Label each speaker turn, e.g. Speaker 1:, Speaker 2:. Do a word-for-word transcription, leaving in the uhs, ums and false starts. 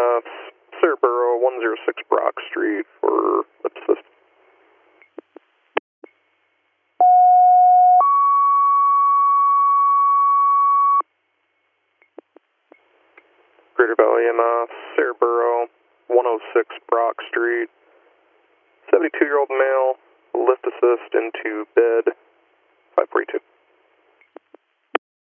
Speaker 1: uh, Cerebro, one oh six Brock Street for lip assist. Greater Valley in uh, Cerebro, one oh six Brock Street. seventy-two-year-old male, lift assist into bed, five forty-two.